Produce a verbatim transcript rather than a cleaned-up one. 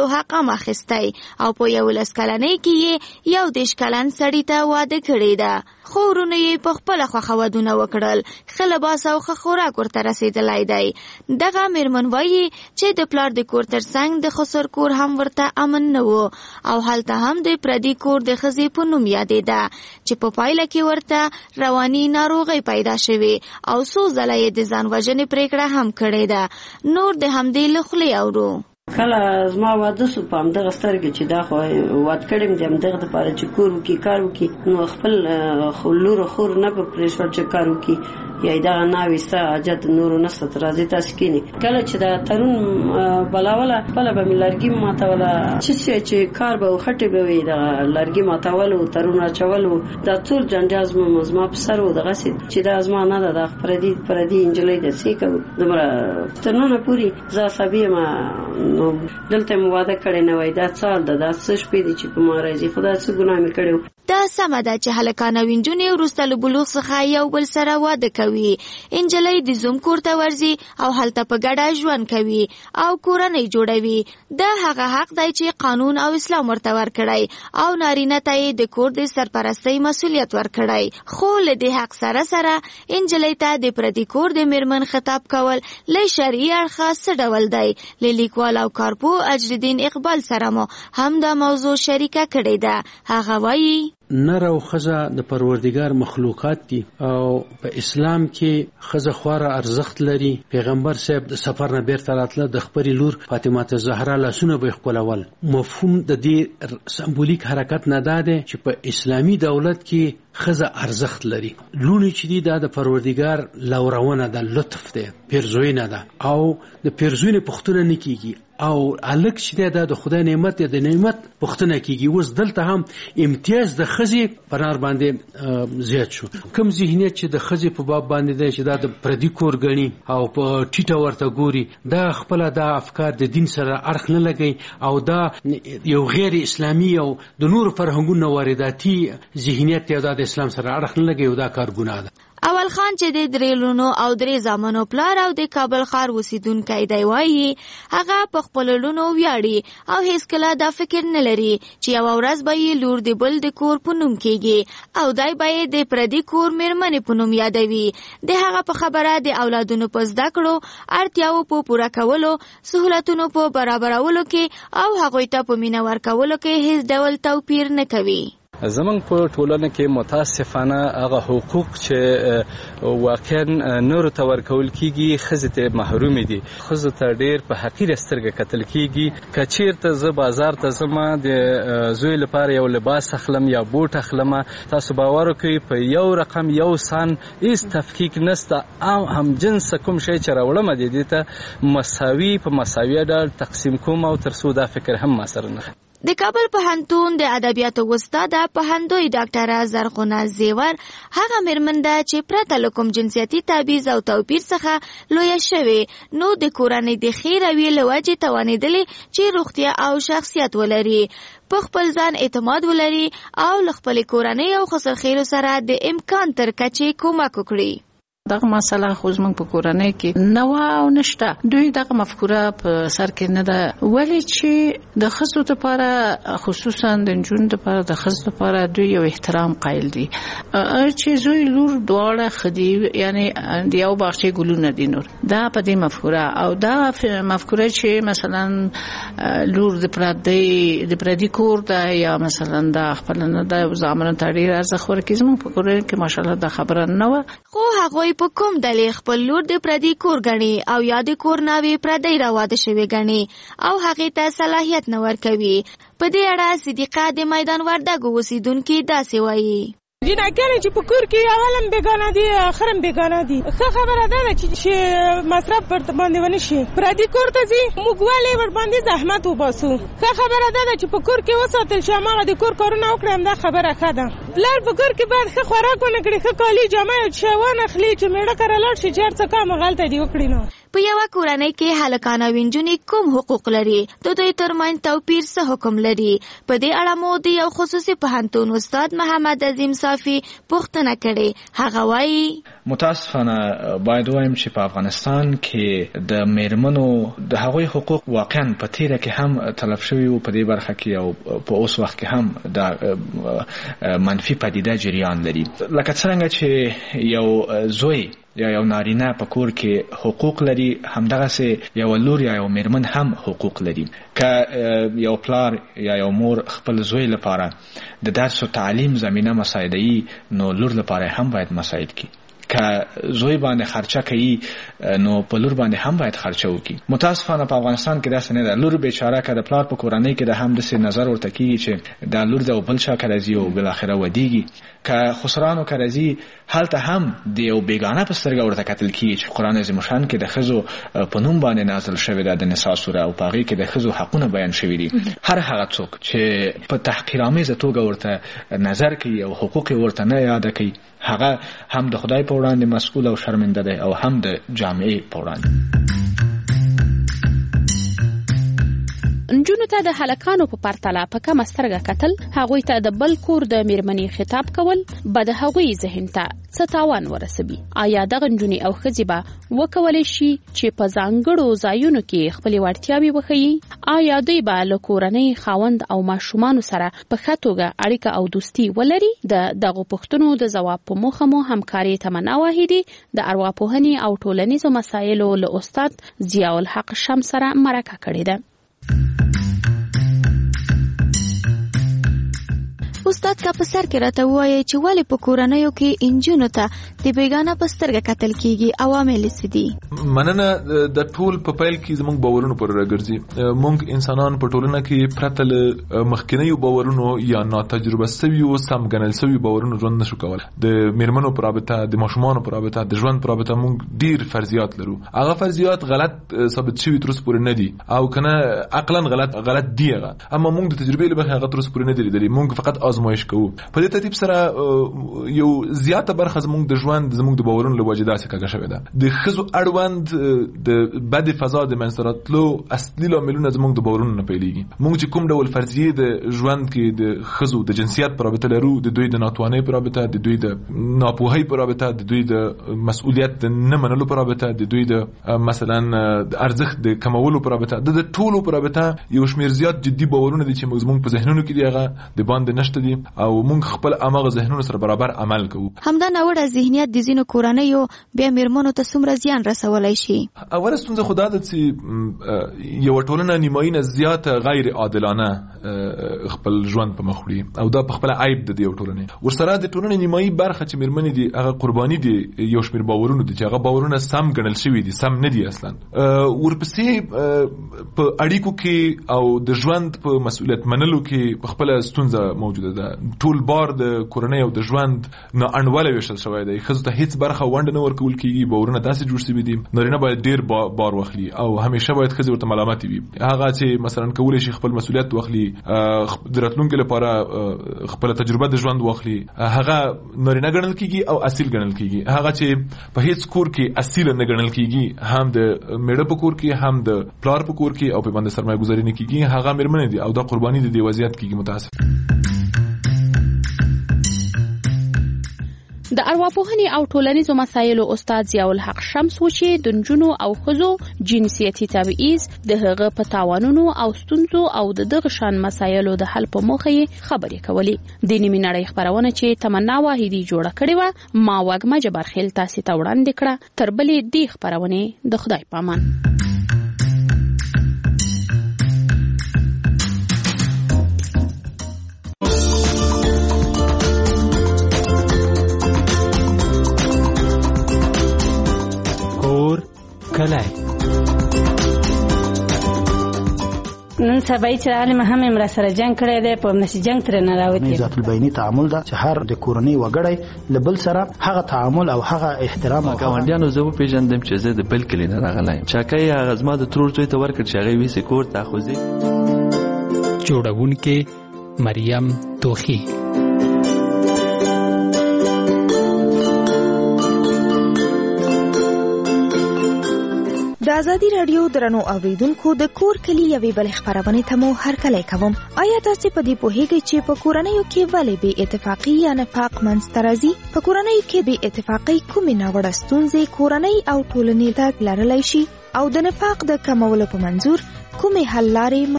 کولو حق هم اخیستی او په یولس کلنۍ کې یې یو دېرش کلن سړي ته واده کړې ده. خو ورونه یې په خپله خوښه ودونه وکړل. ښه لباس او ښه خوراک ورته رسېدلی دی. دغه مېرمن وایي چې د پلار د کور تر څنګ د خسر کور هم ورته امن نه و او هلته هم د پردي کور د ښځې په نوم یادېده چې په پایله کې ورته رواني ناروغۍ پیدا شوې او څو ځله یې د ځان وژنې پرېکړه هم کړې ده. نور د همدې له خولې اورو. کله زما واده سو په همدغه سترګې چې دا خو واده کړم د همدغه دپاره چې کور وکړي کار وکړي نو خپل لور خور نه به پرېښود چې کار وکړي یا یې دغه ناوې ستا حاجت نورو نشته ته راځئ تاسې کښېنئ. کله چې دا ترون بلاوله خپله به مې لرګي ماتوله چې چې کار به و خټې به وي دغه لرګي ماتول و ترون اچول و دا ټول جنجال زما په سر و دغسې چې دا زما نه ده دا پردي پردي نجلۍ ده څه کوو دومره تر ننه پورې زه عصبي یم. نو دلته مې واده کړی نه وای دا څه حال ده دا څه شپې دي چې په ما راځي خو دا څه ګناه مې کړی و. دا سمه ده چې هلکان او نجونې وروسته له بلوغ څخه یو بل سره واده کوي. نجلۍ د زوم کور ته ورځي او هلته په ګډه ژوند کوي او کورنۍ جوړوي. دا هغه حق دی چې قانون او اسلام ورته ورکړی او نارینه ته یې د کور د سرپرستۍ مسؤلیت ورکړی. خو له دې حق سره سره نجلۍ ته د پردي کور د مېرمن خطاب کول له شرعي اړخه څه ډول دی. له لیکوال او کارپوه اجرالدین اقبال سره مو هم دا موضوع شریکه کړې ده. هغه وایي نر او ښځه د پروردګار مخلوقات دي او په اسلام کې ښځه خورا ارزښت لري. پیغمبر صاحب د سفر نه بیرته راتله د خپلې لور فاطمه زهرا لاسونه به یې ښکلول. مفهوم د دې سمبولیک حرکت نه دا دی چې په اسلامي دولت کې ښځه ارزښت لري. لوڼې چې دي دا د پروردګار لورونه ده، لطف دی، پیرزوینه ده او د پیرزوینې پوښتنه نه کیږي او الک چې دا د خدای نعمت دی د نعمت پوښتنه کیږي. اوس دلته هم امتیاز د ښځې په نار باندې زیات شو. کوم ذهنیت چې د ښځې په باب باندې دی چې دا د پردي کور ګڼي او په ټیټه ورته ګوري دا خپله دا افکار د دین سره اړخ نه لګوي او دا یو غیر اسلامي او د نورو فرهنګونو وارداتي ذهنیت دی او دا د اسلام سره اړخ نه لګوي او دا کار ګناه ده. اول خان چې د درې لونو او درې زامنو پلار او د کابل ښار اوسیدونکی دی وایي هغه په خپلو لونو ویاړي او هیڅکله دا فکر نه لري چې یوه ورځ به یې لور د بل د کور په نوم کیږي او دی به یې د پردي کور مېرمنې په نوم یادوي. د هغه په خبره د اولادونو په زده کړو، اړتیاو په پوره کولو، سهولتونو په برابرولو کې او هغوی ته په مینه ورکولو کې هیڅ ډول توپیر نه کوي. زمونږ په ټولنه کې متاسفانه هغه حقوق چې واقعا نورو ته ورکول کیږي ښځې ته محرومې دي. ښځو ته ډېر په حقیره سترګه کتل کیږي. که چېرته زه بازار ته ځم د زوی لپاره یو لباس اخلم یا بوټ اخلم تاسو باور وکړئ په یو رقم یو سان هېڅ تفکیک نسته او هم جنس کوم شی چې راوړم د دې ته مساوي په مساویه ډول تقسیم کوم او تر څو دا فکر هم ما سره نه. د کابل پوهنتون د ادبیاتو استاده پوهندوی ډاکټره زرغونه زیور هغه مېرمن ده چې پرته له کوم جنسیتي تبعیض او توپیر څخه لویه شوې نو د کورنۍ د ښې رویې له وجې توانېدلې چې روغتیا او شخصیت ولري، په خپل ځان اعتماد ولري او له خپلې کورنۍ او خسرخیلو سره د امکان تر کچې کومک وکړي. دغه مسله خو زموږ په کورنۍ کې نه وه او نشته. دوی دغه مفکوره په سر کې نه ده ولې چې د ښځو لپاره خصوصا د نجونو لپاره د ښځو لپاره دوی یو احترام قایل دي چې زوی لور دواړه ښه دي یعنی د یو باغچې ګلونه دي نور دا په دې مفکوره او دا مفکوره چې مثلا لور د پردي د پردي کور ده یا مثلا د خپل نه د زامنو ته ډېر ارزښت ورکوي زموږ په کورنۍ کې ماشاءالله دا خبره نه وه. خو هغوی په کوم دلیل خپل لور د پردي کور ګڼي او یا د کور ناوې پردی راواده شوې ګڼي او هغې ته صلاحیت نه ورکوي. په دې اړه صدیقه د میدان وردګو اوسیدونکي داسې وایي جنګیانې چې په کور کې اولم بیګانه دي اخرم بیګانه دي. ښه خبره ده چې مصرف ورته باندې ونه شي پردي کور ته ځي موږ ولې ور باندې زحمت وباسو. ښه خبره ده چې په کور کې وساتل شي هماغه د کور کارونه وکړي همدا خبره ښه ده. پلار په کور کې باید ښه خوراک ونه کړي ښه کالي جامې او څه ونه اخلي چې میړه کره لاړ شي چې هر څه کار هغلته دې وکړي. نو په یوه کورنۍ کې هلکان او نجونې کوم حقوق لري د دوی ترمنځ توپیر څه حکم لري په دې اړه مو د یو خصوصي پوهنتون استاد محمد عظیم کافي پوښتنه کړې. هغه وایي متاسفانه باید وایم چې په افغانستان کې د میرمنو د هغوی حقوق واقعا په تیره کې هم تلف شوي وو په دې برخه کې او په اوس وخت کې هم د منفي پدیده جریان لري. لکه څنګه چې یو زوی یا یو نارینه په کور کې حقوق لري، همدغسې یو لور یا یو میرمن هم حقوق لري. که یو پلار یا یو مور خپل زوی لپاره د درس او تعلیم زمینه مساعده‌ای، نو لور لپاره هم باید مساعد کی. که زوی باندې خرچه کوي نو په لور باندې هم باید خرچه وکړي. متاسفانه په افغانستان کې داسې نه ده. لور بیچاره که د پلار په کورنۍ کې د هم داسې نظر ورته کېږي چې دا لور د بل چا که راځي او بالاخره ودیږي. که خسرانو که راځي هلته هم د یو بیګانه په سترګه ورته کتل کېږي چې قرآن عظیم الشان کې د ښځو په نوم باندې نازل شوې ده د نساء سوره او په هغې کې د ښځو حقونه بیان شوي دي. هر هغه څوک چې په تحقیرآمیزه توګه ورته نظر کوي او حقوق یې ورته نه یاده کوي، هغه هم د خدای په وړاندې مسؤل او شرمنده دی او هم د جامعې په وړاندې. نجونو ته د هلکانو په پرتله په کمه سترګه کتل، هغوی ته د بل کور د میرمنې خطاب کول به د هغوی ذهن ته څه تاوان ورسوي. آیا دغه نجونې او ښځې به وکولی شي چې په ځانګړو ځایونو کې خپلې وړتیاوې وښیي؟ آیا دوی به له کورنۍ، خاوند او ماشومانو سره په ښه توګه اړیکه او دوستي ولري؟ د دغو پوښتنو د ځواب په موخه مو همکاري تمنا واحدي د ارواپوهنې او ټولنیزو مسایلو له استاد ضیاء الحق شمس سره مرکه کړې ده. استاد کا په سر کې راته وایي چې ولې په کورنیو کې انجونو ته د بیګانه په سترګه کتل کیږي، عوامل څه دي؟ مننه. د ټول په پیل کې زموږ باورونو پر راګرځي. موږ انسانان په ټولنه کې پرته له مخکینیو باورونو یا ناتجربه سویو سم ګڼل سویو باورونو ژوند نشو کولای. د میرمنو پر رابطه، د ماشومانو پر رابطه، د ژوند پر رابطه موږ ډیر فرضیات لرو. هغه فرضیات غلط ثابت شوي تر اوسه پورې نه دي او کنه عقلاً غلط غلط دی هغه، اما موږ د تجربې له مخې هغه تر اوسه پورې نه دي لیدلي. موږ فقط آزمایش کوو. په دې ترتیب سره یو زیاته برخه زموږ د ژوند زموږ د باورونو له وجې داسې کږه شوې ده. د ښځو اړوند د بد فضا د منځته راتلو اصلي لاملونه زموږ د باورونو نه پیلېږي. موږ چې کوم ډول فرضیې د ژوند کې د ښځو د جنسیت پر رابطه لرو، د دوی د ناتوانۍ پر رابطه، د دوی د ناپوهۍ پر رابطه، د دوی د مسؤلیت د نه منلو پر رابطه، د دوی د مثلا د ارزښت د کمولو پر رابطه، د ټولو پر رابطه یو شمېر زیات جدي باورونه دي چې موږ په ذهنونو کې دي، هغه د باندې نشته دي او موږ خپل امغه ذهنونو سره برابر عمل کوو. همدا نوړه ذهنیت د زینو کورنیو بیا میرمنو ته څومره زیان رسولای شي؟ اوله ستونزه خو دا ده چې یو ټولنه نیمایي نه زیاته غیر عادلانه خپل ژوند په مخ وړي او دا په خپل عیب ده د یو ټولنې. ورسره د ټولنې نیمایي برخه چې میرمنې دي هغه قرباني دي یو شمېر باورونو دي چې هغه باورونه سم ګڼل شوي دي، سم نه دي اصلا. ورپسې په اړیکو کې او د ژوند په مسؤلیت منلو کې په خپل ستونزه موجوده ده. ټول بار د کورنۍ او د ژوند نه انډول ویشل شوی دی. ښځو ته هیڅ برخه ونډه نه ورکول کیږي. باورونه داسې جوړ شوي دي نارینه باید ډیر بار واخلي او همیشه باید ښځې ورته ملامتې وي. هغه چې مثلا کولی شي خپل مسؤلیت واخلي، د راتلونکي لپاره خپل تجربه د ژوند واخلي، هغه نارینه ګڼل کیږي او اصیل ګڼل کیږي. هغه چې په هیڅ کور کې اصیل نه ګڼل کیږي، هم د میړه په کور کې هم د پلار په کور کې او په باندې سرمایه گذاري نه کیږي، هغه میرمنې دي او دا قرباني د دې وضعیت کیږي. متاسف. د ارواپوهنې او ټولنیزو مسایلو استاد ضیاء الحق شمس و چې د نجونو او ښځو جنسیتي تبعیض د هغه په تاوانونو او ستونزو او د دغه شان مسایلو د حل په موخه یې خبرې کولې. د نیمې نړۍ خپرونه چې تمنا واحدي جوړه کړې وه ما وږمه جبارخیل تاسې ته وړاندې کړه. تر بلې دې خپرونې د خدای پامان. کلای نن سبا چې عالم هم امر سره جنگ کړی دی، په نشي جنگ تر نه راوتی. ذات البینی تعامل دا چې هر د کورنۍ وګړی له بل سره هغه تعامل او هغه احترام او ګاونډیانو زه په پیژندم چې زه د بل کلی نه راغلی چاکای هغه زما د ترور ځای ته ورکړ چې هغه وی سکور تاخذي. جوړونکې مریم توخی. دا ازادي راډیو درنو اوریدونکو د کور کلی یوې بل خبرونه ته مو هرکلی کوم. آیا تاسو په دې پوهیږئ چې په کورنیو کې ولې بې اتفاقی یا نفاق منځته راځي؟ په کورنیو کې بې اتفاقی کومې ناوړه ستونزې کورنۍ او ټولنې ته لرلی شي او د نفاق د کمولو په منظور کومې حل لارې